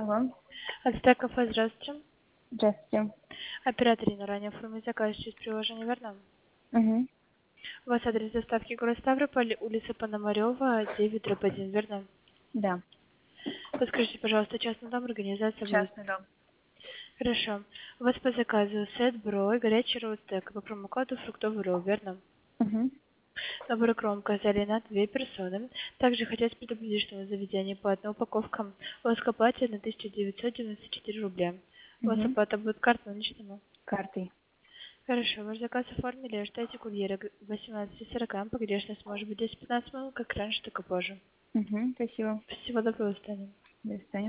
Алло, Ацтек кафе, здравствуйте. здравствуйте. Оператор на ранее оформить заказ через приложение, верно? Угу. У вас адрес доставки город Ставрополь, улица Пономарева, 9/1, верно? Да, Подскажите, пожалуйста, частный дом, организация будет. частный дом. Хорошо. У вас по заказу сет бро, горячий ростек по промокоду фруктовый ролл, верно? Угу. Набор кромка взяли на 2 персоны. Также хотелось предупредить, что на заведение по одной упаковкам у вас оплате на 1994 рубля. У вас Угу. оплата будет картой наличными. Картой. Хорошо, ваш заказ оформили, ждайте курьера к 18:40, погрешность может быть 10-15 минут, как раньше, так и позже. Угу. Спасибо. Всего доброго, до свидания. До свидания.